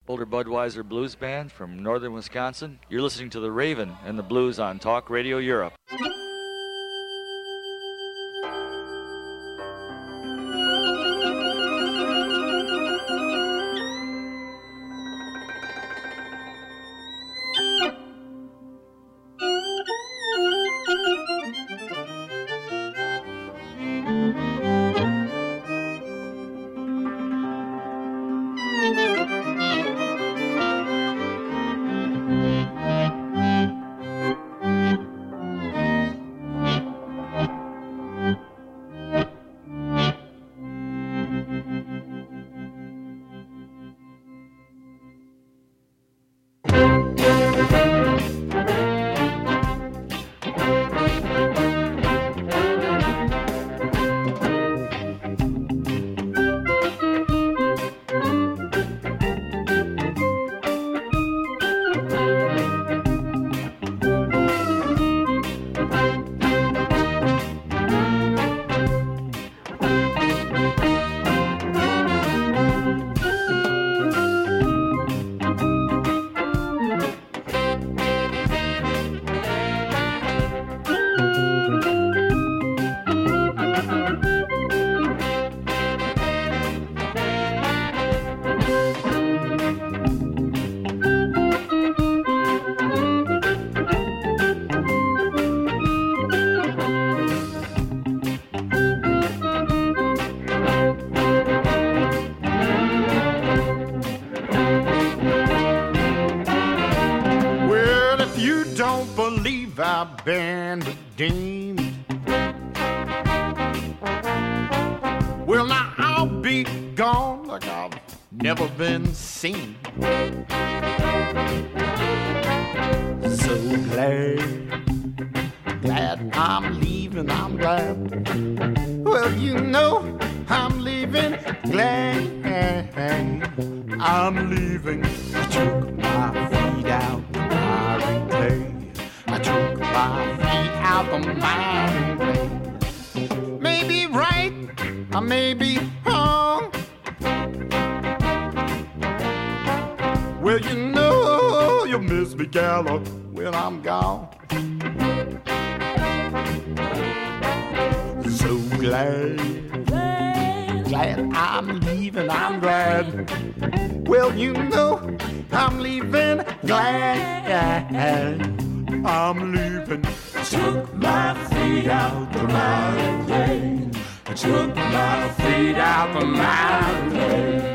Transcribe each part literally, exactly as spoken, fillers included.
Older Budweiser blues band from northern Wisconsin. You're listening to The Raven and the Blues on Talk Radio Europe. Been redeemed. Well, now I'll be gone like I've never been seen. So glad, glad I'm leaving, I'm glad. Well, you know I'm leaving, glad I'm leaving. I took my feet out the miry clay. I took my feet out the miry clay. Maybe right, I may be wrong. Well, you know you'll miss me, Gallo, when I'm gone. So glad, glad I'm leaving, I'm glad. Well, you know I'm leaving, glad I'm leaving. I took my feet out the miry clay. I took my feet out the miry clay.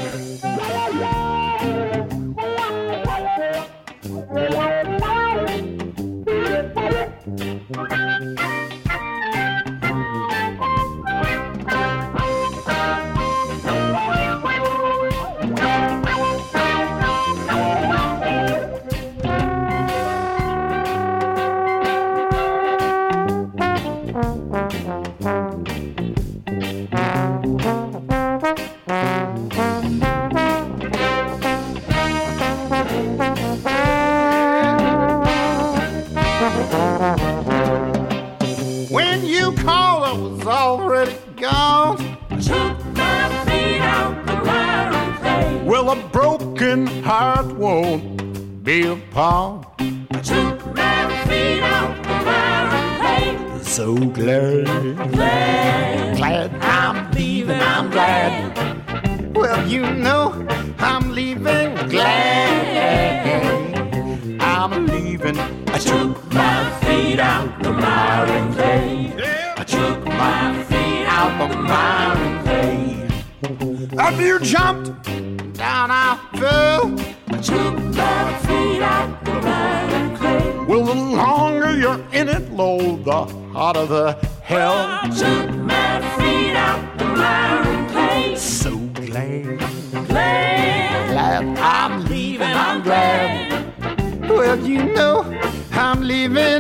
When you called, I was already gone. I took my feet out the miry clay. Well, a broken heart won't be a pawn. I took my feet out the miry clay. So glad, glad, glad I'm leaving, I'm glad. Well, you know I'm leaving, glad I'm leaving. I took my feet out the miry clay. I took my feet out the miry clay. Up you jumped, down I fell. I took my feet out the miry clay. Well, the longer you're in it, Lord, the hotter the hell. I took my feet out the miry clay. So glad, glad, glad I'm leaving, I'm glad. Well, you know I'm leaving,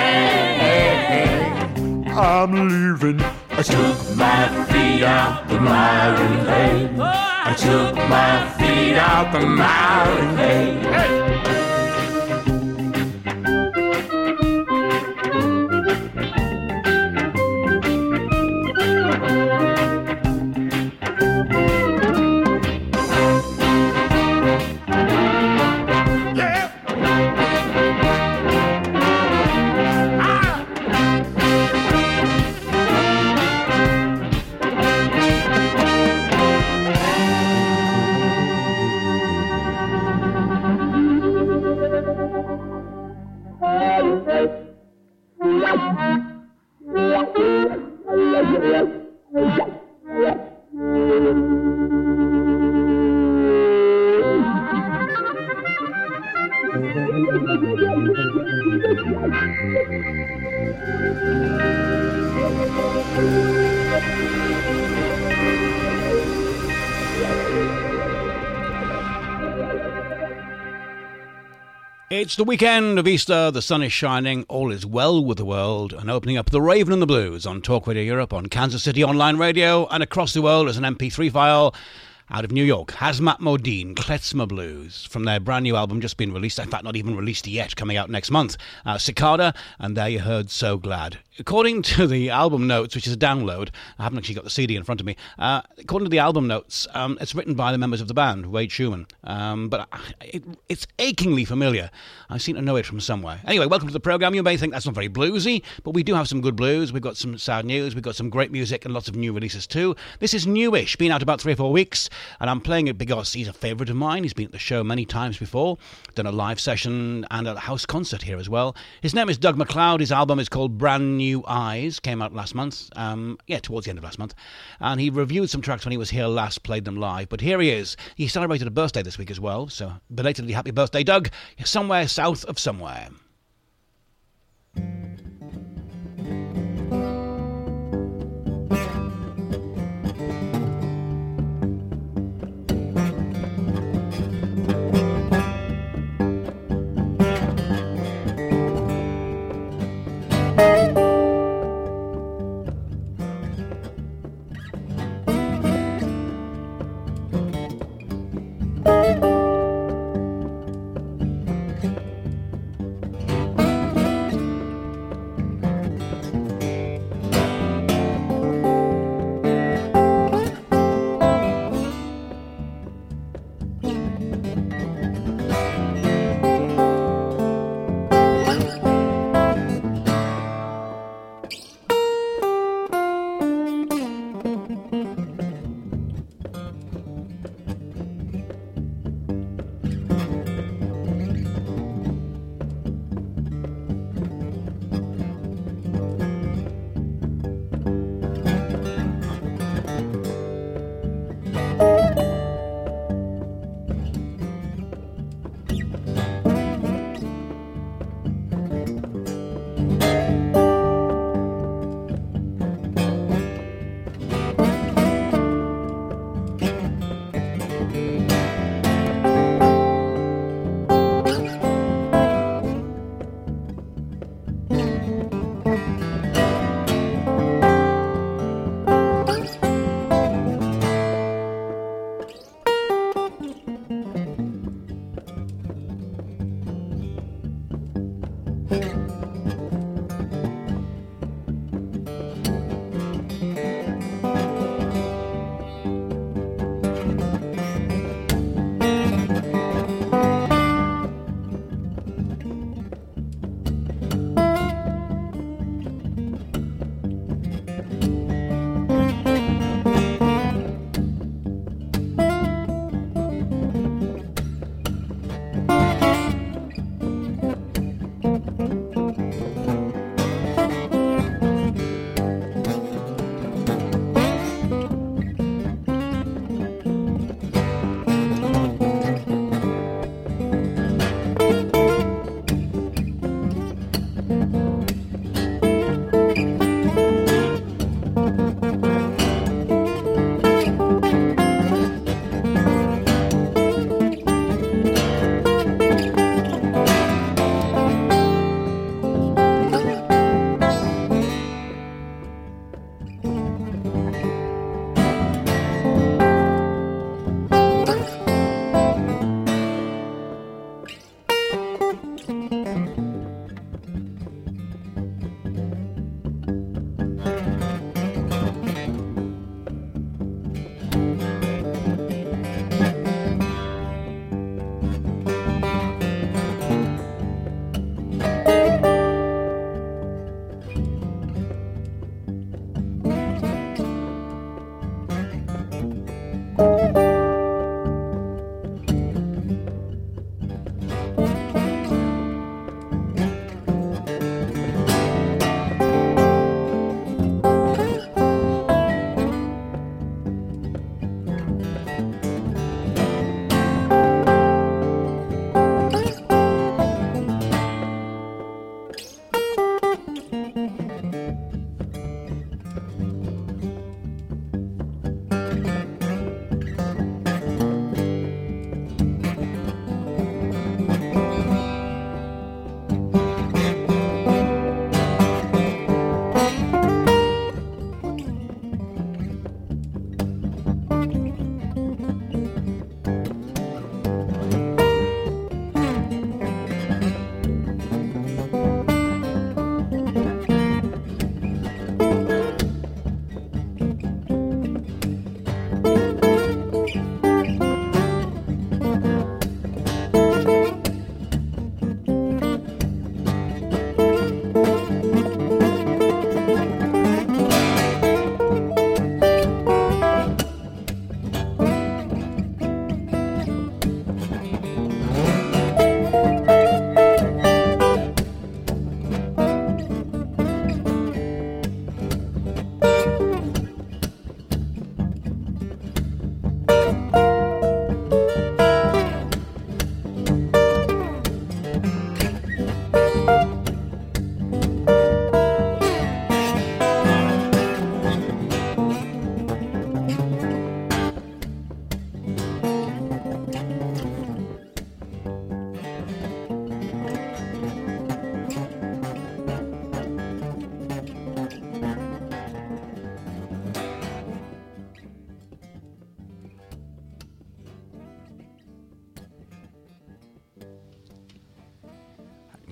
glad I'm leaving. I took my feet out the miry clay. I took my feet out the miry clay. Hey. It's the weekend of Easter, the sun is shining, all is well with the world, and opening up The Raven and the Blues on Talk Radio Europe, on Kansas City Online Radio, and across the world as an M P three file out of New York. Hazmat Modine, Klezmer Blues, from their brand new album just been released, in fact not even released yet, coming out next month, uh, Cicada, and there you heard So Glad. According to the album notes, which is a download, I haven't actually got the C D in front of me, uh, according to the album notes, um, it's written by the members of the band, Wade Schumann, um, but it, it's achingly familiar. I seem to know it from somewhere. Anyway, welcome to the programme. You may think that's not very bluesy, but we do have some good blues. We've got some sad news, we've got some great music and lots of new releases too. This is newish, been out about three or four weeks, and I'm playing it because he's a favourite of mine. He's been at the show many times before, done a live session and a house concert here as well. His name is Doug MacLeod. His album is called Brand New Eyes, came out last month, um, yeah, towards the end of last month, and he reviewed some tracks when he was here last, played them live, but here he is. He celebrated a birthday this week as well, so belatedly happy birthday, Doug. You're somewhere south of somewhere.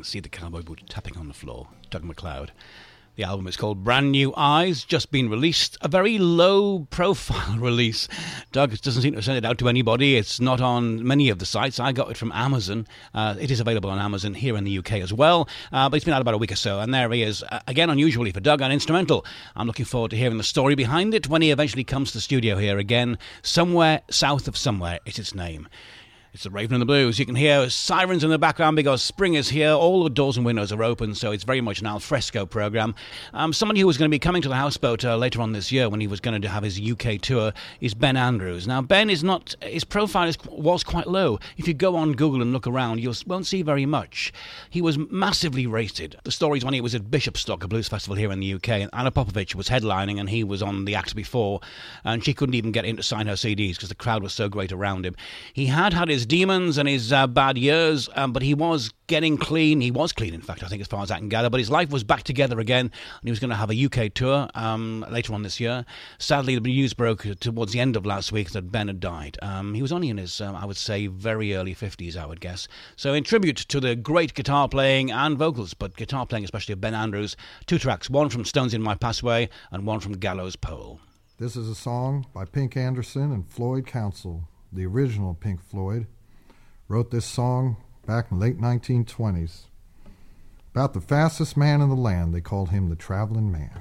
see the cowboy boot tapping on the floor. Doug MacLeod. The album is called Brand New Eyes, just been released. A very low-profile release. Doug doesn't seem to send it out to anybody. It's not on many of the sites. I got it from Amazon. Uh, it is available on Amazon here in the U K as well. Uh, but it's been out about a week or so. And there he is. Uh, again, unusually for Doug, an instrumental. I'm looking forward to hearing the story behind it when he eventually comes to the studio here again. Somewhere South of Somewhere is its name. It's the Raven and the Blues. You can hear sirens in the background because spring is here. All the doors and windows are open, so it's very much an al fresco program. Um, somebody who was going to be coming to the Houseboat uh, later on this year when he was going to have his U K tour is Ben Andrews. Now, Ben is not... His profile is, was quite low. If you go on Google and look around, you won't see very much. He was massively rated. The stories when he was at Bishopstock, a blues festival here in the U K, and Anna Popovich was headlining and he was on the act before, and she couldn't even get in to sign her C Ds because the crowd was so great around him. He had had his demons and his uh, bad years, um, but he was getting clean. He was clean, in fact, I think, as far as I can gather. But his life was back together again, and he was going to have a U K tour um, later on this year. Sadly, the news broke towards the end of last week that Ben had died. Um, he was only in his, um, I would say, very early fifties, I would guess. So in tribute to the great guitar playing and vocals, but guitar playing especially of Ben Andrews, two tracks, one from Stones in My Passway and one from Gallows Pole. This is a song by Pink Anderson and Floyd Council, the original Pink Floyd. Wrote this song back in the late nineteen twenties. About the fastest man in the land, they called him the Traveling Man.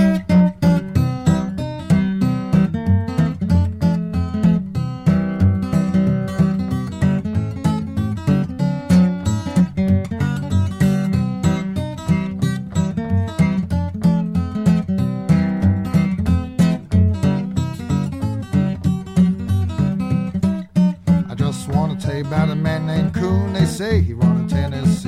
About a man named Coon, they say he run in Tennessee.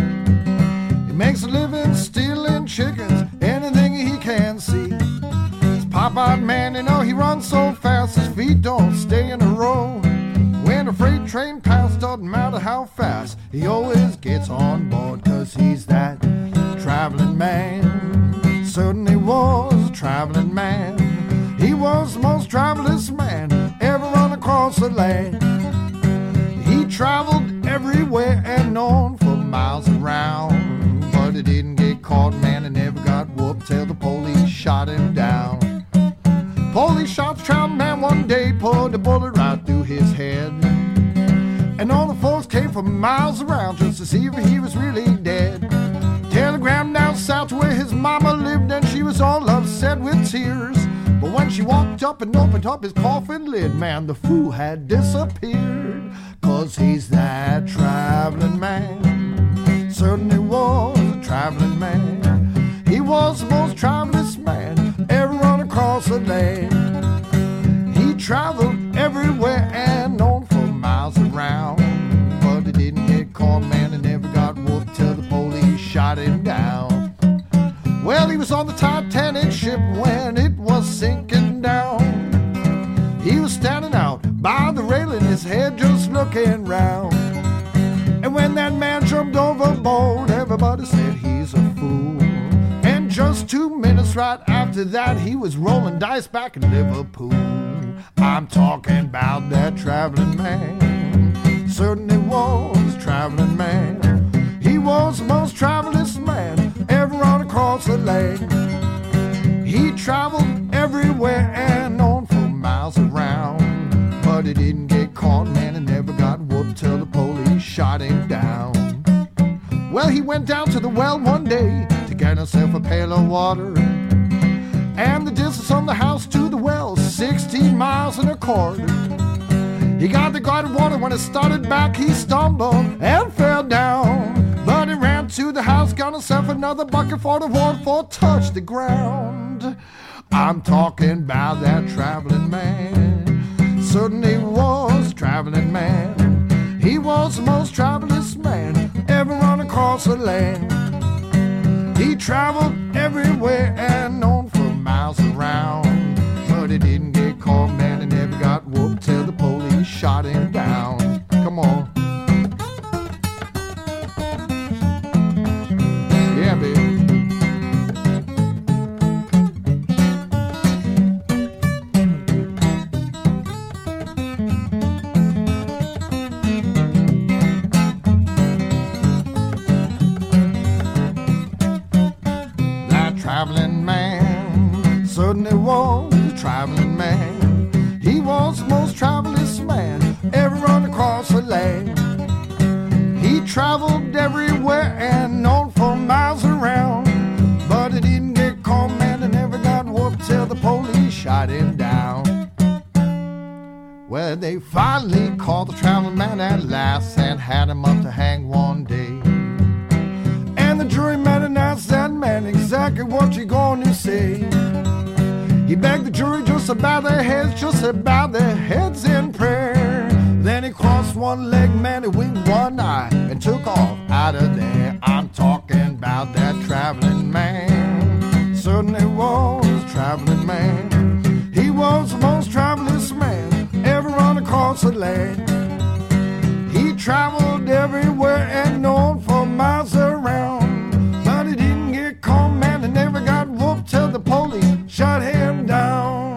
He makes a living stealing chickens, anything he can see. This pop-out man, you know, he runs so fast, his feet don't stay in a row. When a freight train passes, doesn't matter how fast, he always gets on board, cause he's that traveling man. Certainly was a traveling man. He was the most travelest man ever run across the land. He traveled everywhere and known for miles around, but he didn't get caught, man, and never got whooped till the police shot him down. Police shot the traveling man one day, pulled a bullet right through his head, and all the folks came from miles around just to see if he was really dead. Telegram down south to where his mama lived, and she was all upset with tears. But when she walked up and opened up his coffin lid, man, the fool had disappeared. Cause he's that traveling man. Certainly was a traveling man. He was the most travelest man ever run across the land. He traveled everywhere and known for miles around, but he didn't get caught, man, and never got whooped till the police shot him down. Well, he was on the Titanic ship when it was sinking down. He was standing out by the railing, his head just looking round. And when that man jumped overboard, everybody said he's a fool. And just two minutes right after that, he was rolling dice back in Liverpool. I'm talking about that traveling man. Certainly was a traveling man. He was the most travelest man ever run across the land. He traveled everywhere and known for miles around, but he didn't get caught, man, and never got whooped till the police shot him down. Well, he went down to the well one day to get himself a pail of water, and the distance from the house to the well, sixteen miles and a quarter. He got the guarded water, when it started back, he stumbled and fell down. But he ran to the house, got himself another bucket for the water before it touched the ground. I'm talking about that traveling man. Certainly was a traveling man. He was the most travelest man ever run across the land. He traveled everywhere and known for miles around, but he didn't get caught, man, and never got whooped till the police shot him down. Come on. Yeah, baby. He traveled everywhere and known for miles around, but he didn't get caught, man, and never got whooped till the police shot him down. Well, they finally caught the traveling man at last and had him up to hang one day. And the juryman announced that man exactly what you gonna say. He begged the jury just to bow their heads, just to bow their heads in prayer. Then he crossed one leg, man, and winked one eye and took off out of there. I'm talking about that traveling man. Certainly was a traveling man. He was the most travelingest man ever run across the land. He traveled everywhere and known for miles around, but he didn't get caught, man, and never got whooped till the police shot him down.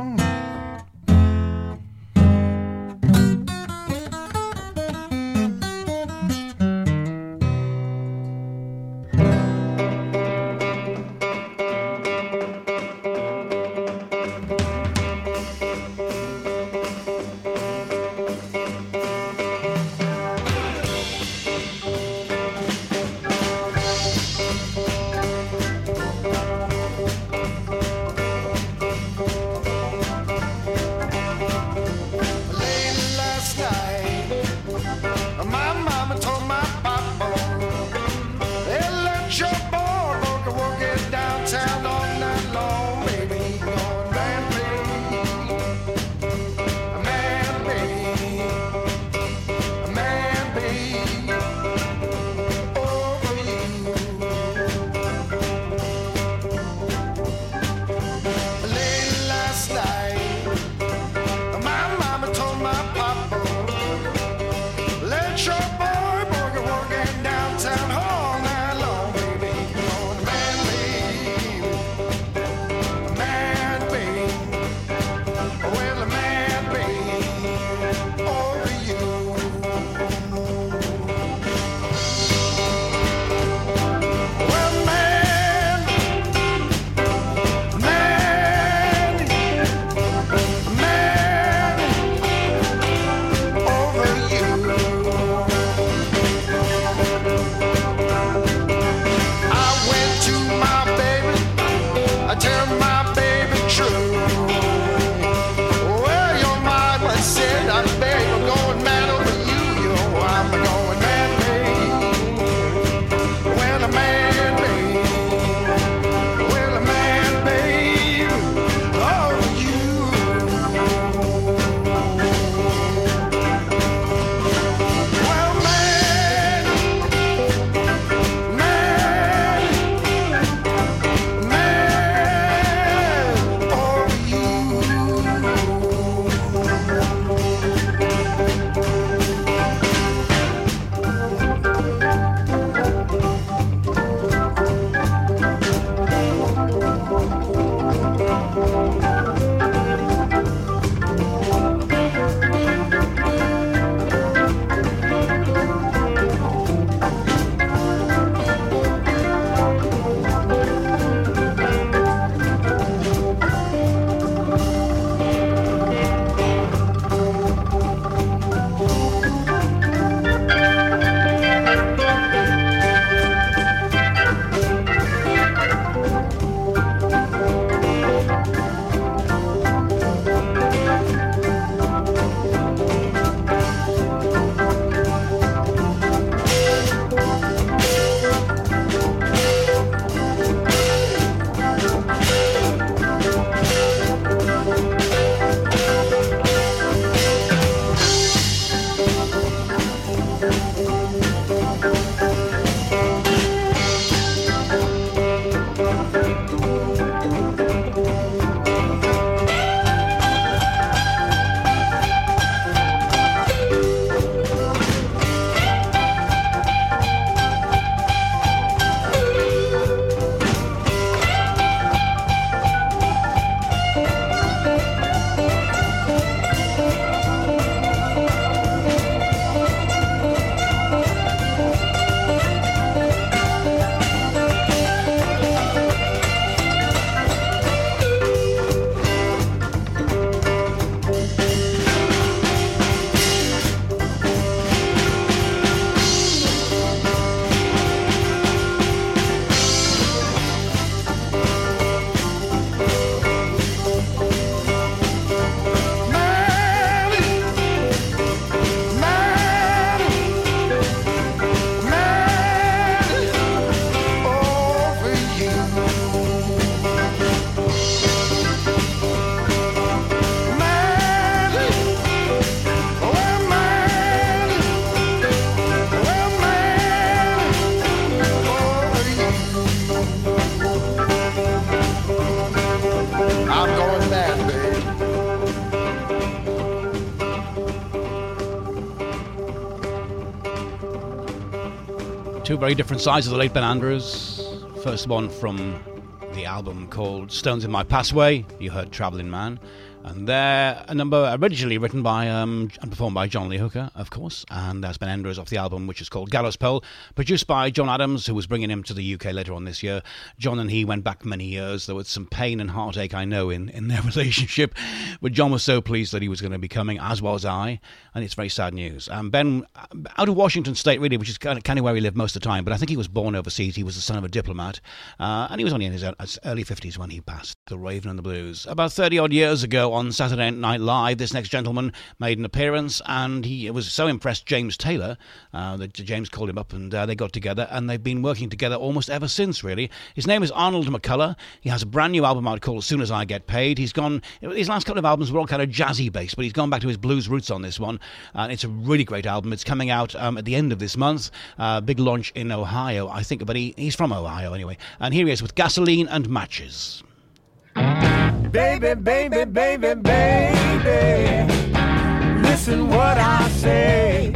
Two very different sides of the late Ben Andrews. First one from the album called Stones in My Passway. You heard Travelling Man. And they're a number originally written by um, and performed by John Lee Hooker, of course. And that's Ben Andrews off the album, which is called Gallows Pole, produced by John Adams, who was bringing him to the U K later on this year. John and he went back many years. There was some pain and heartache, I know, in, in their relationship. But John was so pleased that he was going to be coming, as was I. And it's very sad news. Um, Ben, out of Washington State, really, which is kind of, kind of where he lived most of the time. But I think he was born overseas. He was the son of a diplomat. Uh, and he was only in his early fifties when he passed. The Raven and the Blues. About thirty-odd years ago on Saturday Night Live, this next gentleman made an appearance, and he was so impressed, James Taylor, uh, that James called him up, and uh, they got together, and they've been working together almost ever since, really. His name is Arnold McCullough. He has a brand new album out called As Soon As I Get Paid. He's gone, his last couple of albums were all kind of jazzy based, but he's gone back to his blues roots on this one, and it's a really great album. It's coming out um, at the end of this month. Uh, big launch in Ohio, I think, but he, he's from Ohio anyway. And here he is with Gasoline and Matches. Baby, baby, baby, baby, listen what I say.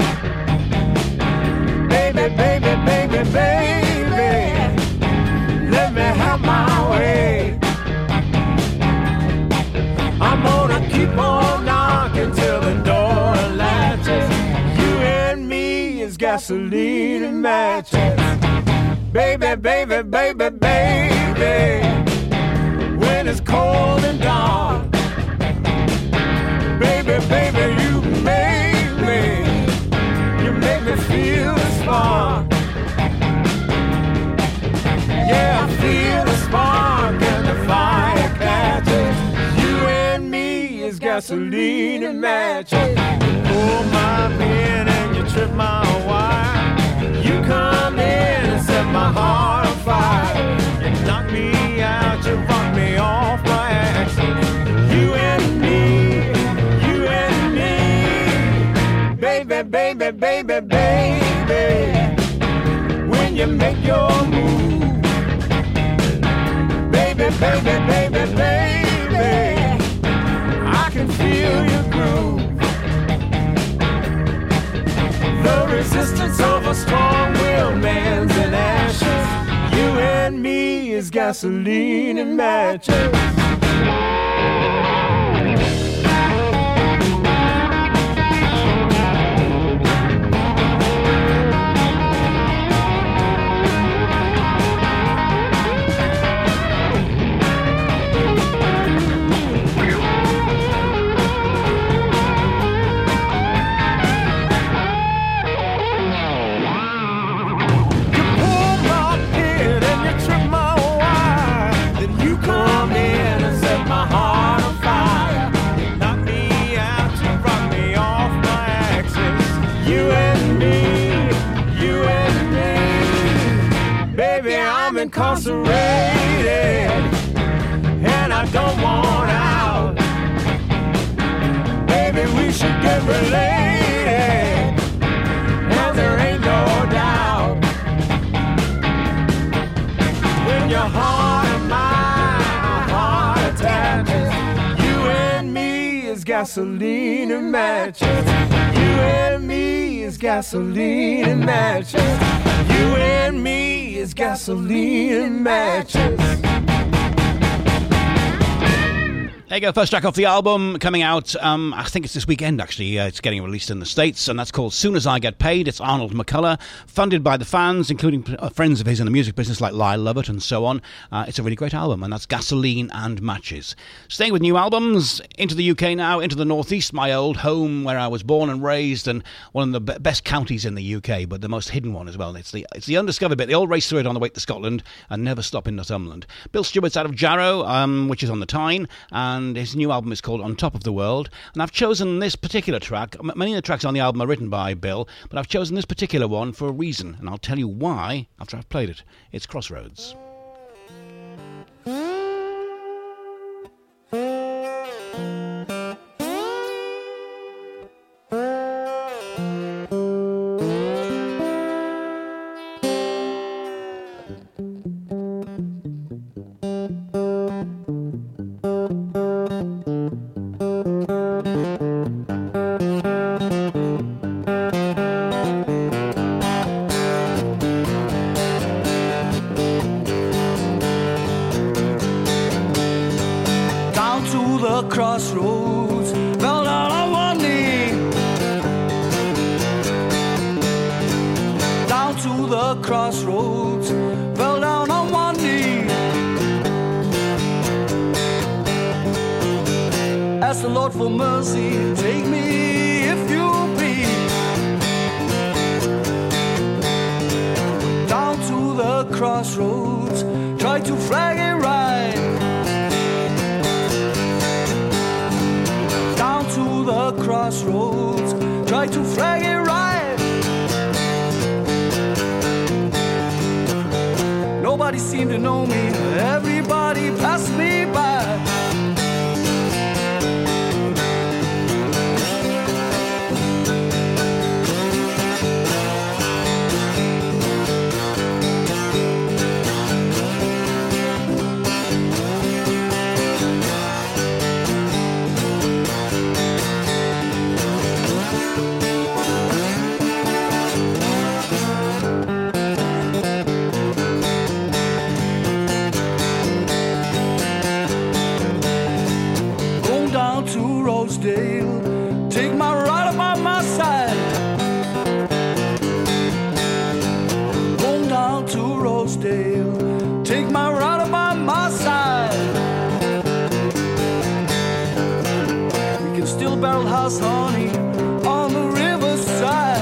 Baby, baby, baby, baby, let me have my way. I'm gonna keep on knocking till the door latches. You and me is gasoline and matches. Baby, baby, baby, baby, when it's cold and dark. Baby, baby, you make me, you make me feel the spark. Yeah, I feel the spark and the fire catches. You and me is gasoline and matches. You pull my pin and you trip my wire. You come in and set my heart on fire. You knock me out, you rock me off my axis. You and me, you and me, baby, baby, baby, baby, when you make your move. Baby, baby, baby, baby, I can feel your groove. The resistance of a strong-willed man's in ashes. You and me is gasoline and matches. Incarcerated, and I don't want out. Baby, we should get related, and there ain't no doubt. When your heart and my heart attaches, you and me is gasoline and matches. You and me is gasoline and matches. You and me is gasoline and matches. There you go, first track off the album, coming out, um, I think it's this weekend actually, uh, it's getting released in the States, and that's called Soon As I Get Paid. It's Arnold McCullough, funded by the fans, including uh, friends of his in the music business like Lyle Lovett and so on. Uh, it's a really great album, and that's Gasoline and Matches. Staying with new albums, into the U K now, into the northeast, my old home where I was born and raised, and one of the b- best counties in the U K, but the most hidden one as well. It's the it's the undiscovered bit. They all race through it on the way to Scotland and never stop in Northumberland. Bill Stewart's out of Jarrow, um, which is on the Tyne, and and his new album is called On Top of the World. And I've chosen this particular track. Many of the tracks on the album are written by Bill, but I've chosen this particular one for a reason, and I'll tell you why after I've played it. It's Crossroads. crossroads, fell down on one knee. Down to the crossroads, fell down on one knee. Ask the Lord for mercy, take me if you please. Down to the crossroads, try to flag it right. Down to the crossroads, try to flag it right. Nobody seemed to know me, everybody passed me by. Take my right by my side. Going down to Rosedale, take my right by my side. We can still barrel house honey on the riverside.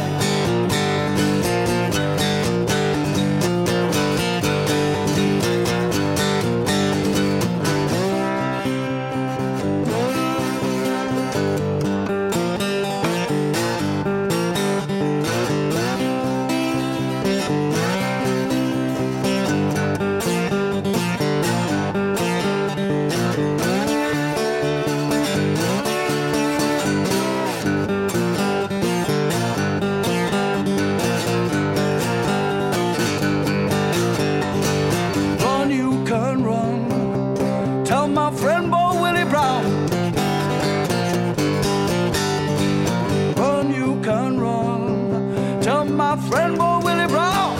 Friend boy Willie Brown,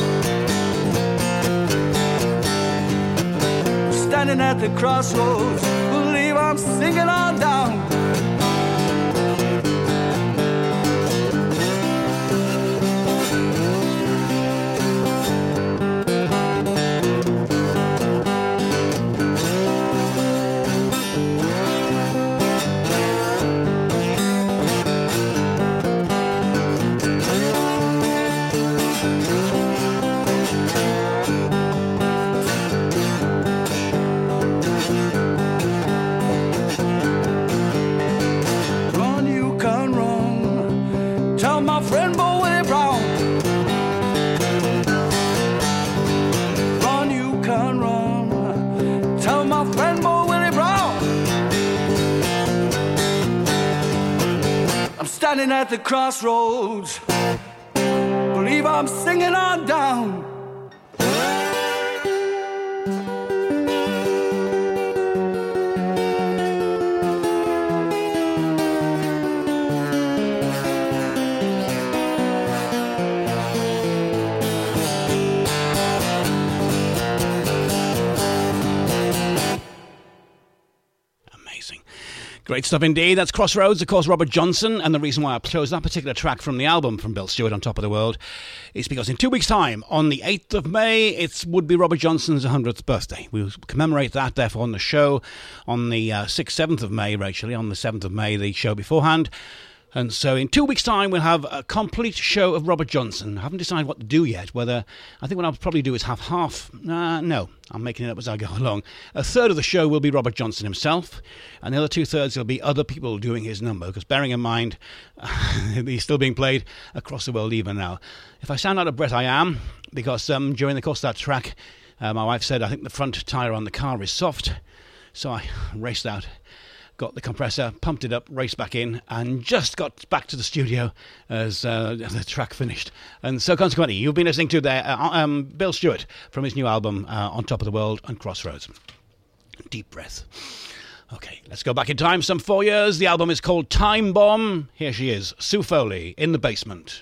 standing at the crossroads, believe I'm singing on down. Standing at the crossroads, believe I'm singing on down. Great stuff indeed. That's Crossroads, of course, Robert Johnson. And the reason why I chose that particular track from the album from Bill Stewart, On Top of the World, is because in two weeks' time, on the eighth of May, it would be Robert Johnson's one hundredth birthday. We'll commemorate that, therefore, on the show on the uh, sixth, seventh of May, actually, on the seventh of May, the show beforehand. And so in two weeks' time, we'll have a complete show of Robert Johnson. I haven't decided what to do yet, whether... I think what I'll probably do is have half... Uh, no, I'm making it up as I go along. A third of the show will be Robert Johnson himself, and the other two-thirds will be other people doing his number, because bearing in mind, he's still being played across the world even now. If I sound out of breath, I am, because um, during the course of that track, uh, my wife said, I think the front tyre on the car is soft, so I raced out, got the compressor, pumped it up, raced back in, and just got back to the studio as uh, the track finished. And so consequently, you've been listening to the, uh, um, Bill Stewart from his new album, uh, On Top of the World and Crossroads. Deep breath. Okay, let's go back in time some four years. The album is called Time Bomb. Here she is, Sue Foley, In the Basement.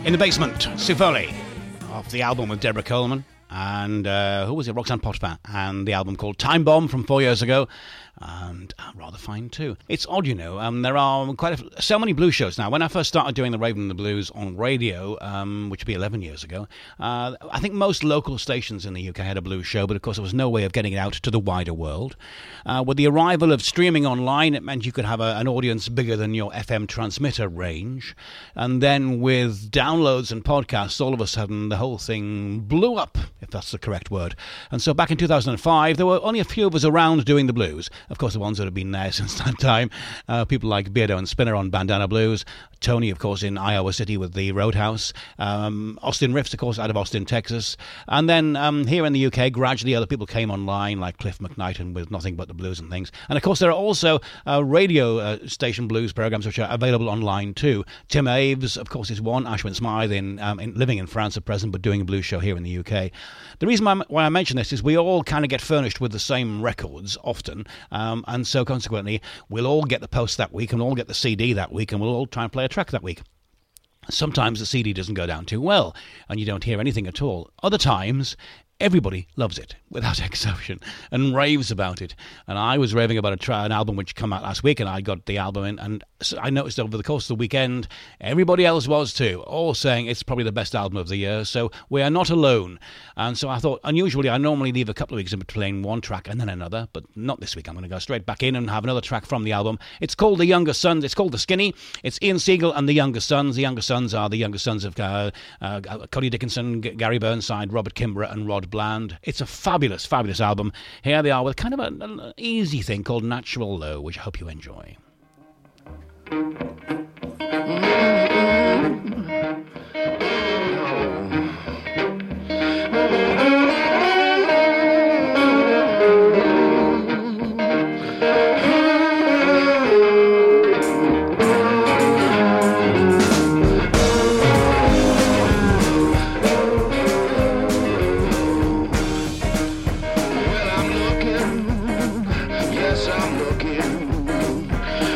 In the Basement, Sue Foley, off the album with Deborah Coleman, and uh, who was it? Roxanne Potvin, and the album called Time Bomb from four years ago, and uh, rather fine too. It's odd, you know, um, there are quite a, so many blues shows now. When I first started doing the Raven and the Blues on radio, um, which would be eleven years ago, uh, I think most local stations in the U K had a blues show, but of course there was no way of getting it out to the wider world. Uh, with the arrival of streaming online, it meant you could have a, an audience bigger than your F M transmitter range, and then with downloads and podcasts, all of a sudden the whole thing blew up, if that's the correct word. And so back in two thousand five, there were only a few of us around doing the blues. Of course, the ones that have been there since that time, uh, people like Beardo and Spinner on Bandana Blues, Tony, of course, in Iowa City with the Roadhouse, um, Austin Riffs, of course, out of Austin, Texas, and then um, here in the U K, gradually other people came online, like Cliff McKnighton with Nothing But the Blues and things. And of course, there are also uh, radio uh, station blues programs which are available online too. Tim Aves, of course, is one. Ashwin Smythe, in, um, in living in France at present, but doing a blues show here in the U K. The reason why I mention this is we all kind of get furnished with the same records often. Um, and so consequently, we'll all get the post that week and we'll all get the C D that week and we'll all try and play a track that week. Sometimes the C D doesn't go down too well and you don't hear anything at all. Other times, everybody loves it, without exception, and raves about it. And I was raving about a tra- an album which came out last week, and I got the album in, and I noticed over the course of the weekend, everybody else was too, all saying it's probably the best album of the year, so we are not alone. And so I thought, unusually, I normally leave a couple of weeks in between one track and then another, but not this week. I'm going to go straight back in and have another track from the album. It's called The Younger Sons. It's called The Skinny. It's Ian Siegel and The Younger Sons. The Younger Sons are the younger sons of uh, uh, Cody Dickinson, G- Gary Burnside, Robert Kimbrough, and Rod Bland. It's a fabulous, fabulous album. Here they are with kind of a, an easy thing called Natural Low, which I hope you enjoy. Well, I'm looking, yes, I'm looking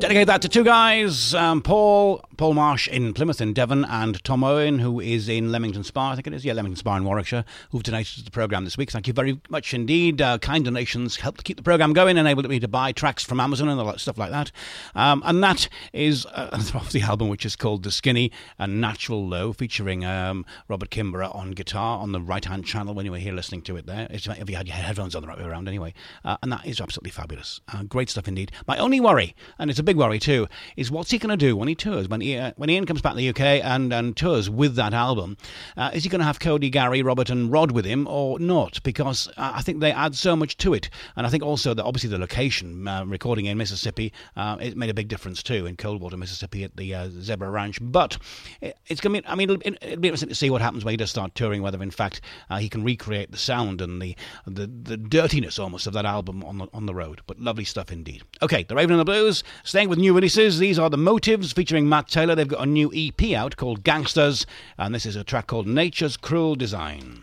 dedicate that to two guys, um, Paul Paul Marsh in Plymouth in Devon and Tom Owen, who is in Leamington Spa, I think it is, yeah, Leamington Spa in Warwickshire, who've donated to the programme this week. Thank you very much indeed. Uh, kind donations help to keep the programme going, enabled me to buy tracks from Amazon and all that stuff like that. Um, and that is uh, off the album, which is called The Skinny and Natural Low, featuring um, Robert Kimbrough on guitar on the right-hand channel when you were here listening to it there. It's, if you had your headphones on the right way around anyway. Uh, and that is absolutely fabulous. Uh, great stuff indeed. My only worry, and it's a big worry too, is what's he going to do when he tours, when, he, uh, when Ian comes back to the U K and, and tours with that album. Uh, is he going to have Cody, Gary, Robert and Rod with him or not? Because uh, I think they add so much to it. And I think also that obviously the location, uh, recording in Mississippi, uh, it made a big difference too, in Coldwater, Mississippi at the uh, Zebra Ranch. But it, it's going to be, I mean, it'll, it'll be interesting to see what happens when he does start touring, whether in fact uh, he can recreate the sound and the, the the dirtiness almost of that album on the, on the road. But lovely stuff indeed. Okay, The Raven and the Blues, staying with new releases. These are The Motives featuring Matt Taylor. They've got a new E P out called Gangsters, and this is a track called Nature's Cruel Design.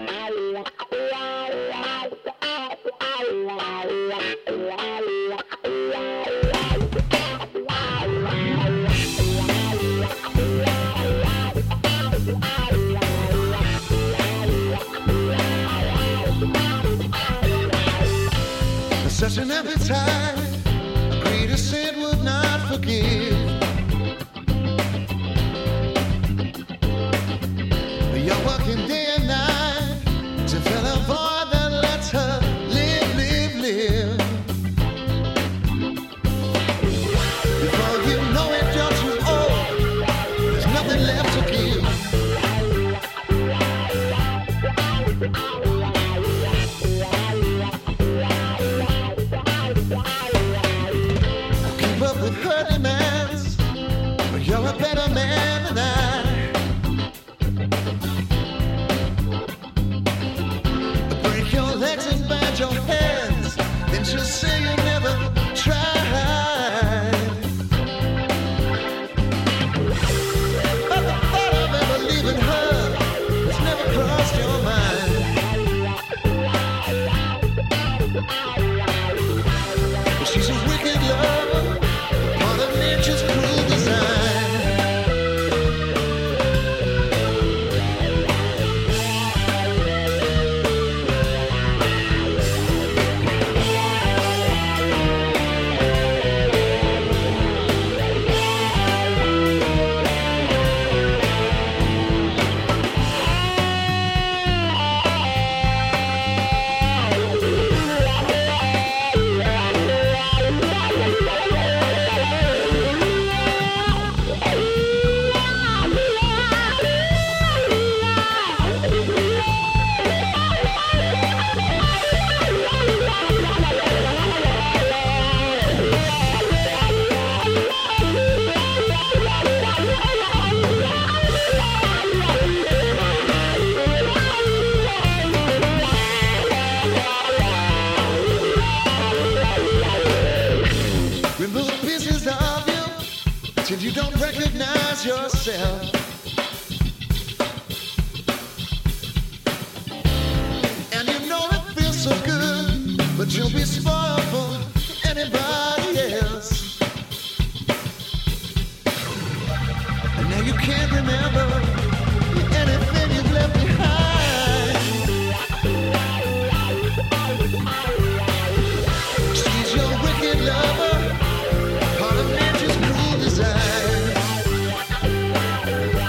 Such an appetite, a greater sin would not forgive. You're working day and night to fill a void that lets her live, live, live. Before you know it, you're too old. There's nothing left to give. Her demands, but you're a better man than I. Break your legs and bend your hands, then just say you never tried. But the thought of ever leaving her has never crossed your mind. But she's a wicked lover, nature's cruel design. Till you don't recognize yourself. And you know it feels so good, but you'll be spoiled for anybody else. And now you can't remember anything you've left behind. She's your wicked lover, part of nature's cruel design.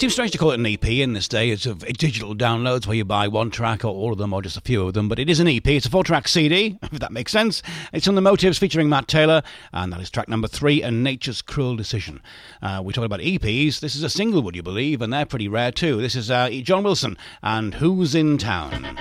seems strange to call it an E P in this day. It's of digital downloads where you buy one track or all of them or just a few of them, but it is an E P. It's a four-track C D, if that makes sense. It's on the Motives featuring Matt Taylor, and that is track number three, and Nature's Cruel Decision. Uh, we're talking about E Ps. This is a single, would you believe, and they're pretty rare too. This is uh, John Wilson and Who's in Town.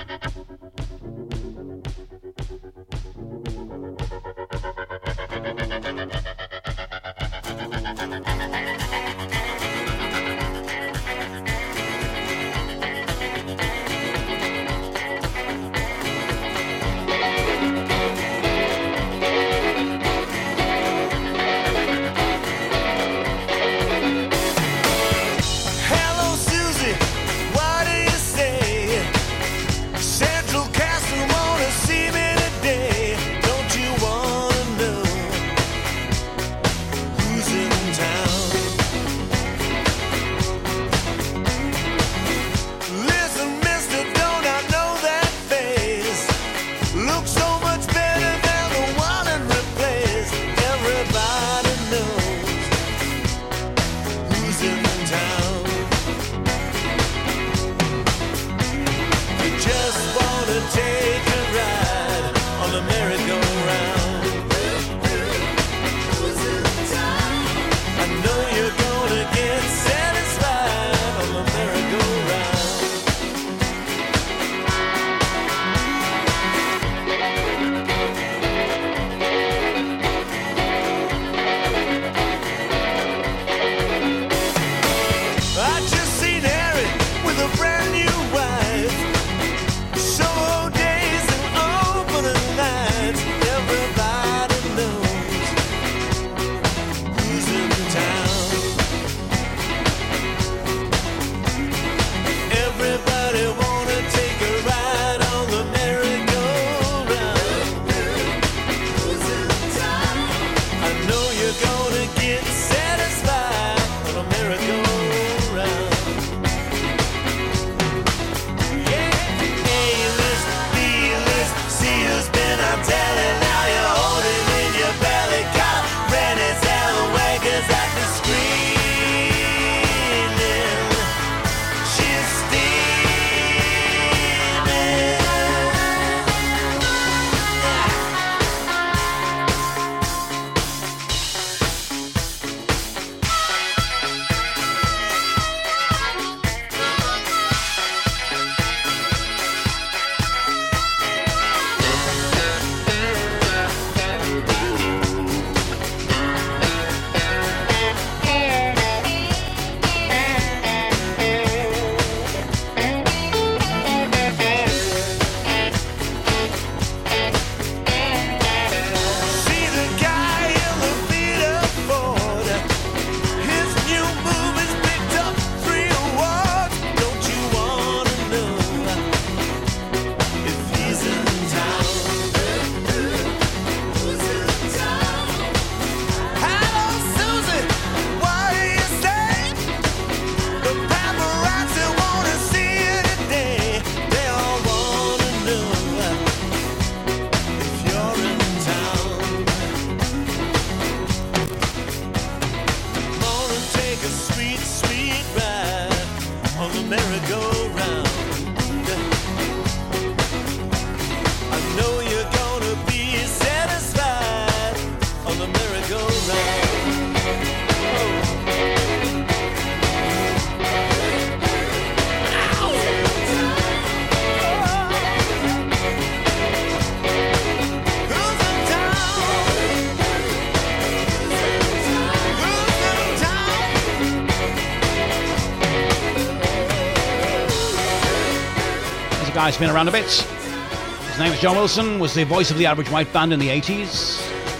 Guy's been around a bit. His name is John Wilson, was the voice of the Average White Band in the eighties.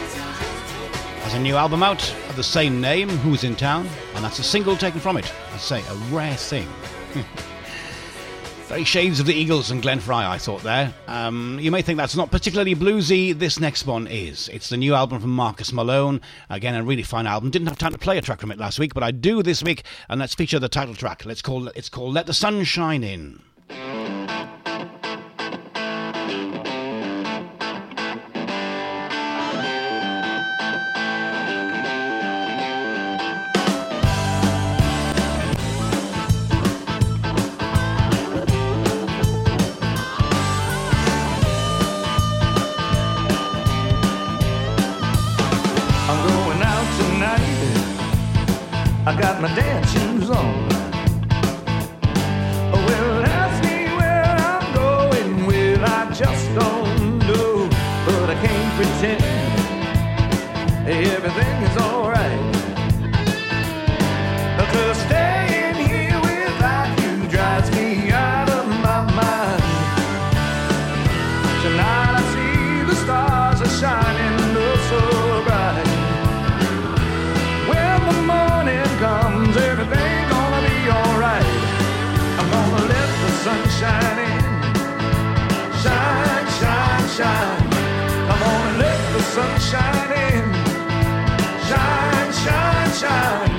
Has a new album out of the same name, Who's in Town, and that's a single taken from it. I say, a rare thing. Very shades of the Eagles and Glenn Frey, I thought there. Um, you may think that's not particularly bluesy. This next one is. It's the new album from Marcus Malone. Again, a really fine album. Didn't have time to play a track from it last week, but I do this week, and let's feature the title track. Let's call it's called Let the Sun Shine In. I got my dance shoes on. Well, ask me where I'm going, well, I just don't know, but I can't pretend everything is alright. Cause staying here without you drives me out of my mind. Tonight I see the stars are shining oh so bright. When the morning comes, everything's gonna be alright. I'm gonna let the sun shine in. Shine, shine, shine. Come on and let the sun shine in. Shine, shine, shine.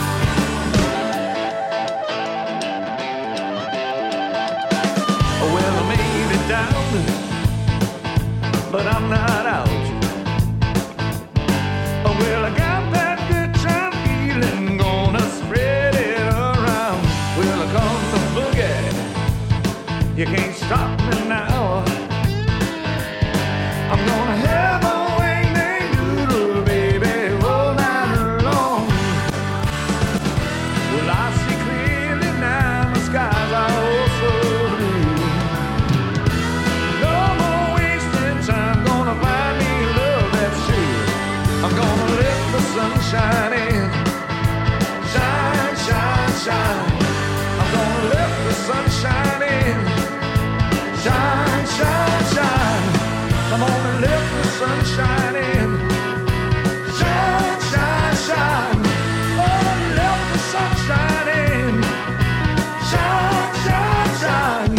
Well, I may be down, but I'm not out. Well, I got that good time feeling, gonna spread it around. Well, I come the boogie, you can't stop me now. I'm gonna have a wing-ding doodle, baby, all night long. Well, I see clearly now, the skies are oh so blue. No more wasting time, gonna find me love that's true. I'm gonna let the sun shine in. Shine, shine, shine. I'm gonna let the sun shine in. Shine, shine, shine. Come on and let the sun shine in. Shine, shine, shine. Oh, let the sun shine in. Shine, shine, shine.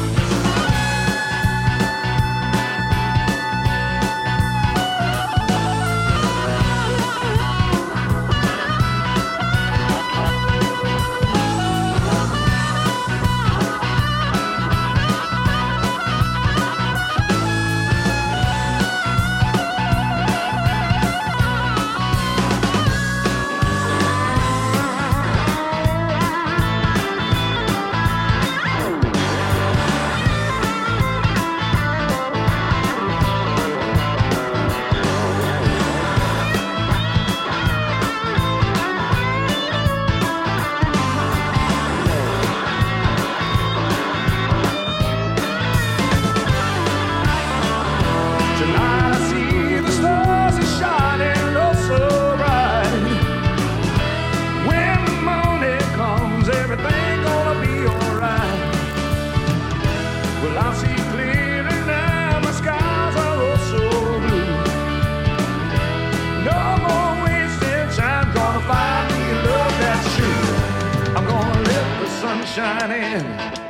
Tonight I see the stars are shining oh so bright. When the morning comes, everything gonna be alright. Well, I see clearly now, my skies are oh so blue. No more wasting time, gonna find me love that's true. I'm gonna let the sun shine in.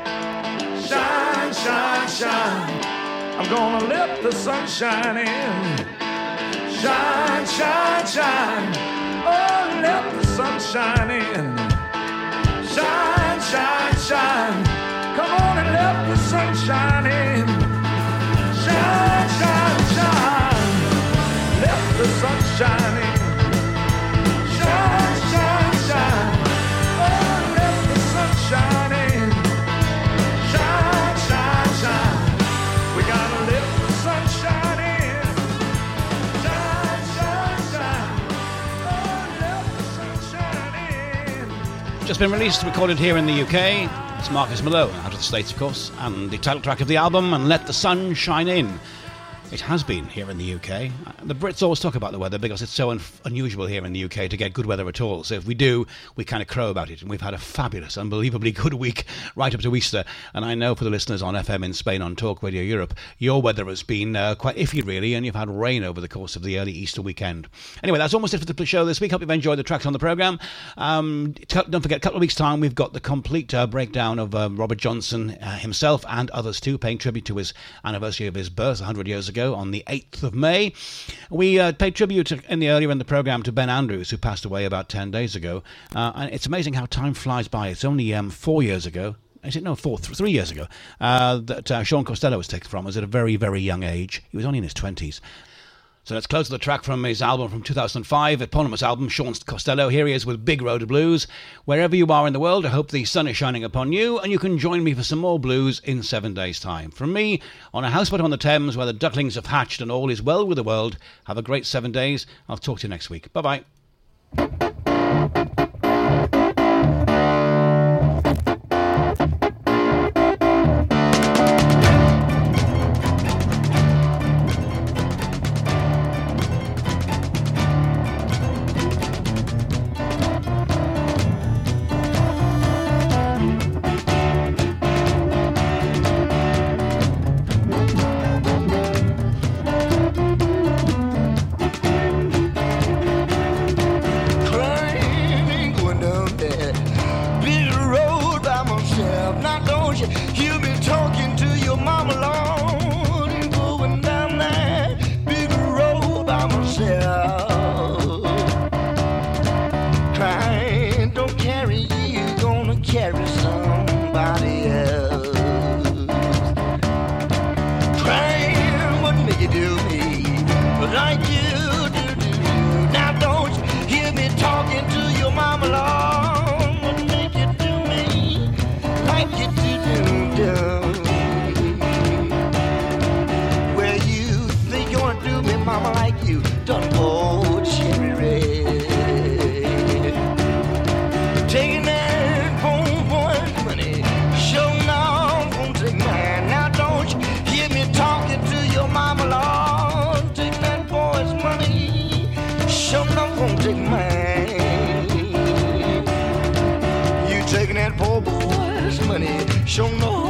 Shine, shine, shine. I'm gonna let the sun shine in. Shine, shine, shine. Oh, let the sun shine in. Shine, shine, shine. Come on and let the sun shine in. Shine, shine, shine. Let the sun shine in. Shine, shine, shine. Oh, let the sun shine in. Shine, shine, shine. We gotta let the sun shine in. Shine, shine, shine. Oh, let the sun shine in. Just been released, recorded here in the U K. It's Marcus Malone, out of the States, of course, and the title track of the album, And Let the Sun Shine In. It has been here in the U K. The Brits always talk about the weather because it's so un- unusual here in the U K to get good weather at all. So if we do, we kind of crow about it. And we've had a fabulous, unbelievably good week right up to Easter. And I know for the listeners on F M in Spain on Talk Radio Europe, your weather has been uh, quite iffy, really, and you've had rain over the course of the early Easter weekend. Anyway, that's almost it for the show this week. Hope you've enjoyed the tracks on the programme. Um, t- don't forget, a couple of weeks' time, we've got the complete uh, breakdown of um, Robert Johnson uh, himself and others too, paying tribute to his anniversary of his birth one hundred years ago on the eighth of May. We uh, paid tribute to, in the earlier in the programme to Ben Andrews, who passed away about ten days ago. Uh, and it's amazing how time flies by. It's only um, four years ago. Is it? No, four, th- three years ago uh, that uh, Sean Costello was taken from us at a very, very young age. He was only in his twenties. So let's close with the track from his album from two thousand five, eponymous album, Sean Costello. Here he is with Big Road Blues. Wherever you are in the world, I hope the sun is shining upon you, and you can join me for some more blues in seven days' time. From me, on a houseboat on the Thames where the ducklings have hatched and all is well with the world, have a great seven days. I'll talk to you next week. Bye-bye. sure know